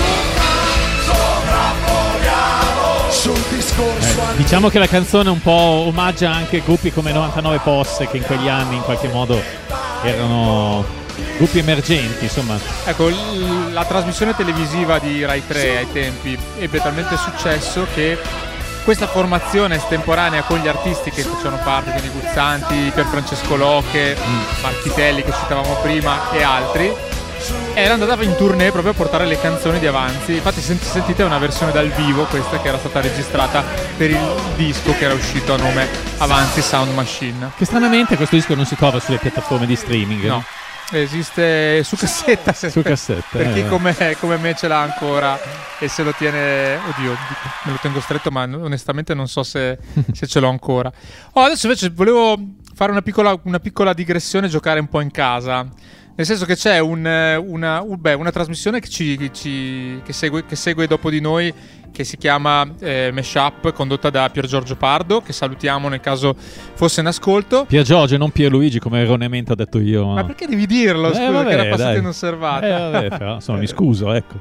sopravvoliamo sul discorso Diciamo che la canzone un po' omaggia anche gruppi come 99 Posse, che in quegli anni in qualche modo erano gruppi emergenti, insomma. Ecco, la trasmissione televisiva di Rai 3 ai tempi ebbe talmente successo che questa formazione estemporanea con gli artisti che facevano parte, quindi Guzzanti, Pierfrancesco Locche, Marchitelli che citavamo prima e altri, era andata in tournée proprio a portare le canzoni di Avanzi. Infatti sentite una versione dal vivo, questa che era stata registrata per il disco che era uscito a nome Avanzi Sound Machine. Che stranamente questo disco non si trova sulle piattaforme di streaming. No, esiste su cassetta. Su cassetta. Per chi come me ce l'ha ancora e se lo tiene, oddio, me lo tengo stretto, ma onestamente non so se ce l'ho ancora. Adesso invece volevo fare una piccola digressione, giocare un po' in casa. Nel senso che c'è una trasmissione che segue dopo di noi, che si chiama Mashup, condotta da Pier Giorgio Pardo, che salutiamo nel caso fosse in ascolto. Pier Giorgio, non Pierluigi, come erroneamente ho detto io. Ma perché devi dirlo? Scusa, vabbè, che era passato dai. inosservato. Vabbè, però, mi scuso, ecco.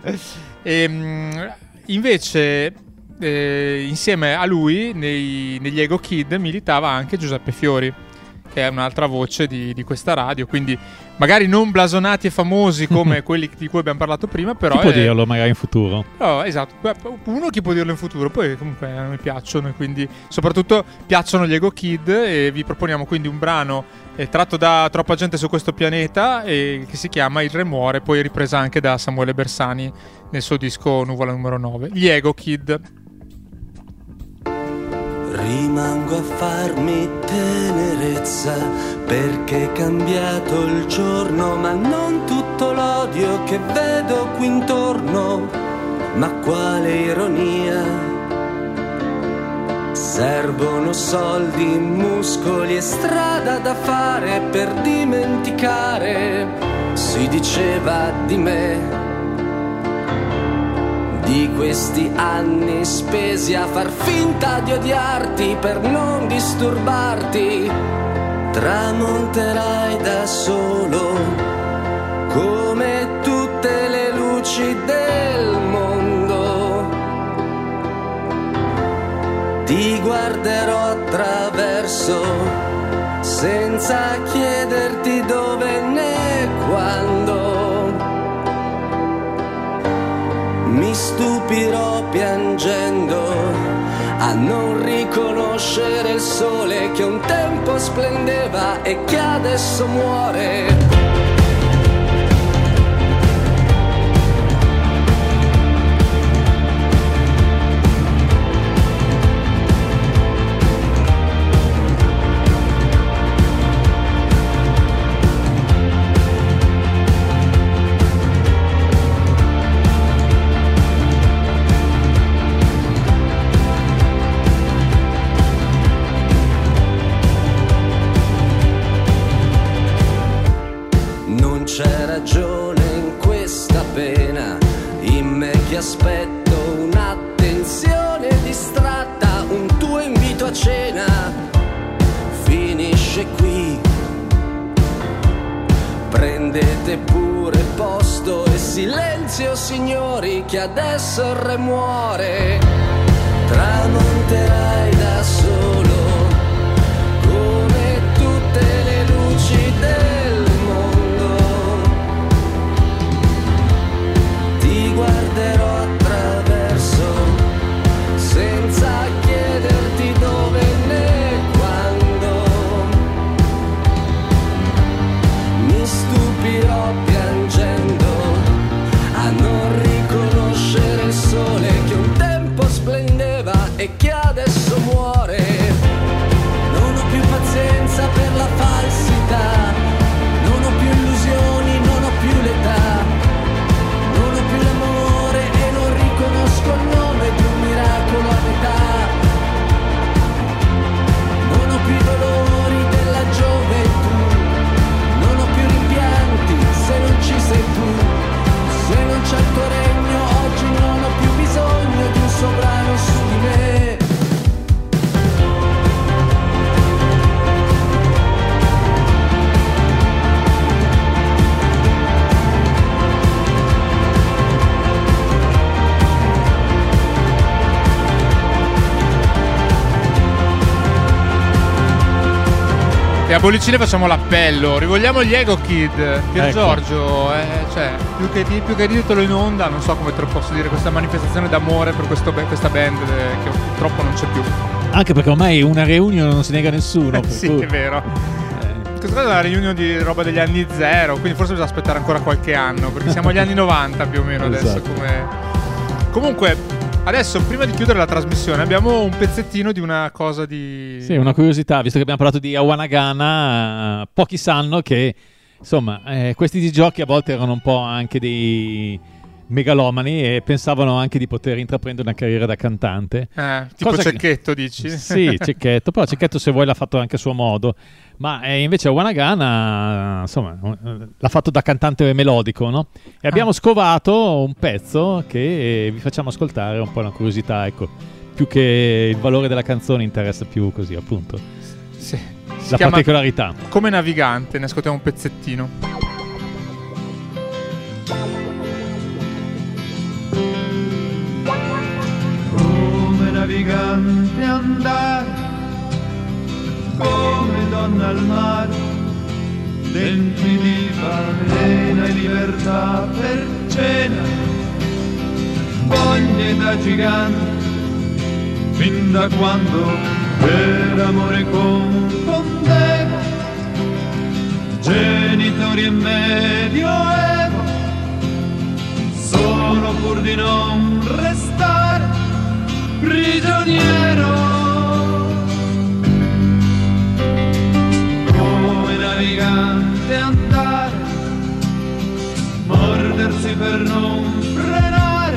Invece, insieme a lui, negli Ego Kid, militava anche Giuseppe Fiori, che è un'altra voce di questa radio, quindi magari non blasonati e famosi come quelli di cui abbiamo parlato prima, però chi può dirlo magari in futuro? Oh, esatto, chi può dirlo in futuro, poi comunque mi piacciono e quindi soprattutto piacciono gli Ego Kid, e vi proponiamo quindi un brano tratto da Troppa gente su questo pianeta che si chiama Il Re muore, poi ripresa anche da Samuele Bersani nel suo disco Nuvola numero 9. Gli Ego Kid. Rimango a farmi tenerezza perché è cambiato il giorno, ma non tutto l'odio che vedo qui intorno. Ma quale ironia! Servono soldi, muscoli e strada da fare per dimenticare. Si diceva di me, di questi anni spesi a far finta di odiarti per non disturbarti. Tramonterai da solo come tutte le luci del mondo. Ti guarderò attraverso senza chiederti dove né quando. Mi stupirò piangendo a non riconoscere il sole che un tempo splendeva e che adesso muore. ti aspetto un'attenzione distratta, un tuo invito a cena finisce qui. Prendete pure posto e silenzio signori, che adesso il re muore. Tramonterai da solo come tutte le luci del mondo. Ti guarderò attraverso senza chiederti dove né quando. Mi stupirò piangendo a non riconoscere il sole che un tempo splendeva e che adesso muore. Non ho più pazienza per la falsità, non ho più illusioni, non ho più l'età, non ho più l'amore e non riconosco il nome di un miracolo a metà. Non ho più i dolori della gioventù, non ho più rimpianti se non ci sei tu. Se non c'è il tuo regno oggi non ho più bisogno di un sovrano su di me. E a Bollicine facciamo l'appello, rivogliamo gli Ego Kid. Pier Giorgio, cioè, più che dirtelo in onda, non so come te lo posso dire, questa manifestazione d'amore per questa band che purtroppo non c'è più. Anche perché ormai una reunion non si nega nessuno. Sì, è vero. Questa cosa è una reunion di roba degli anni zero, quindi forse bisogna aspettare ancora qualche anno, perché siamo agli anni 90 più o meno adesso. Esatto. Comunque, adesso, prima di chiudere la trasmissione, abbiamo un pezzettino di una cosa di... Sì, una curiosità, visto che abbiamo parlato di Awanagana, pochi sanno che, insomma, questi giochi a volte erano un po' anche dei megalomani e pensavano anche di poter intraprendere una carriera da cantante. Tipo Cecchetto, dici? Sì, Cecchetto, però Cecchetto se vuoi l'ha fatto anche a suo modo, ma invece Awanagana, insomma, l'ha fatto da cantante melodico, no? E abbiamo scovato un pezzo che vi facciamo ascoltare, un po' una curiosità, ecco, più che il valore della canzone interessa più così, appunto. Sì. La particolarità. Come Navigante, ne ascoltiamo un pezzettino. Come navigante andare, come donna al mare, denti di balena e libertà per cena, voglie da gigante, fin da quando per amore confondeva genitori e medioevo, solo pur di non restare prigioniero. Come navigante andare, mordersi per non frenare,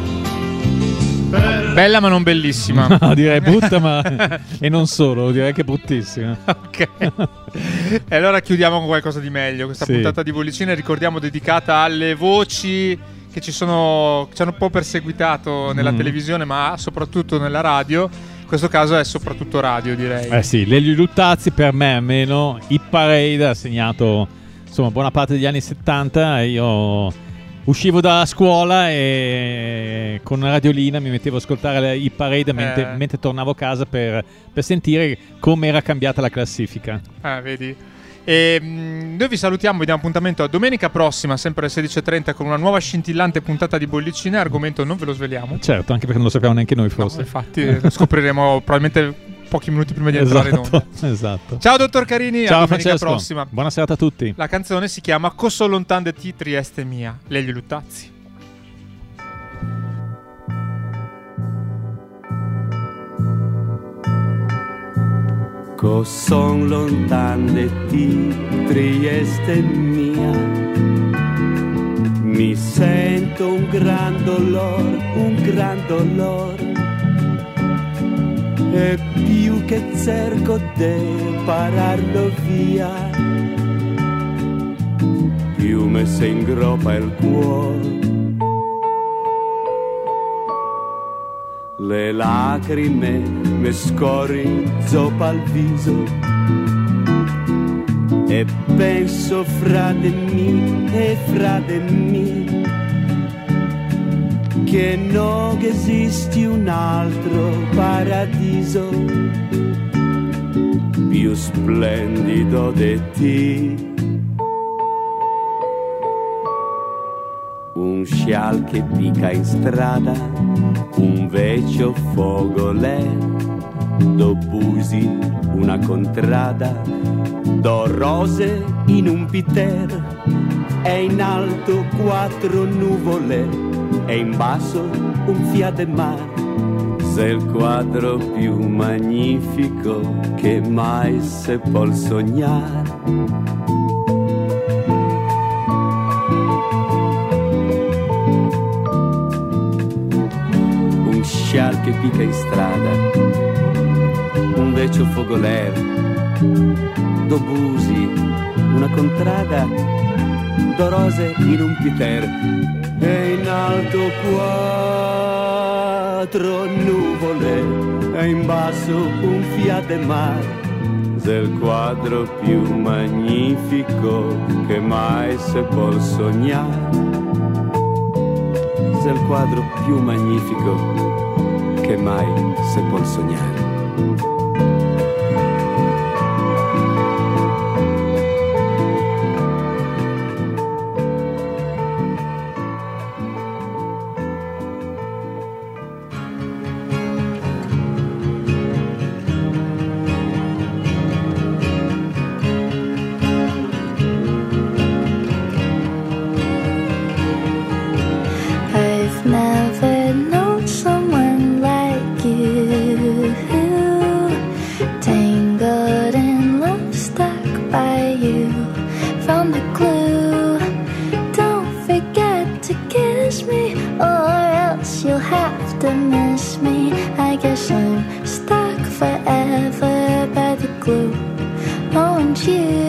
Bella ma non bellissima. No, direi brutta ma e non solo, direi che bruttissima. Ok. E allora chiudiamo con qualcosa di meglio questa puntata di Bollicine, ricordiamo, dedicata alle voci che ci hanno un po' perseguitato nella televisione, ma soprattutto nella radio. In questo caso è soprattutto radio, direi. Sì, Lelio Luttazzi, per me almeno, Hit Parade ha segnato, insomma, buona parte degli anni 70. Io uscivo da scuola e con una radiolina mi mettevo a ascoltare la Hit Parade mentre tornavo a casa per sentire come era cambiata la classifica. Vedi. E noi vi salutiamo, vi diamo appuntamento a domenica prossima, sempre alle 16:30, con una nuova scintillante puntata di Bollicine. Argomento non ve lo sveliamo. Certo, anche perché non lo sappiamo neanche noi, forse. No, infatti lo scopriremo probabilmente pochi minuti prima di entrare in onda. Esatto. Ciao dottor Carini, ciao, a domenica Francesco. prossima. Buona serata a tutti. La canzone si chiama Cosso lontan de ti Trieste mia, Lelio Luttazzi. Son lontan de ti, Trieste mia, mi sento un gran dolor, e più che cerco di pararlo via, più me se ingroppa il cuore. le lacrime mi scorri sopra il viso e penso fra di me che non esiste un altro paradiso più splendido di te. Un scial che pica in strada, un vecchio fogolè, do busi una contrada, do rose in un piter, e in alto 4 nuvole, e in basso un fiat de mar. Sei il quadro più magnifico che mai si può sognare. Un scial che pica in strada, un vecchio fogoler, do busi, una contrada, do rose in un piter, e in alto 4 nuvole, e in basso un fiat de mar. Sei il quadro più magnifico che mai si può sognare. Sei il quadro più magnifico che mai si può sognare. Never known someone like you, tangled in love, stuck by you, found the clue. Don't forget to kiss me, or else you'll have to miss me. I guess I'm stuck forever by the glue. Oh, and you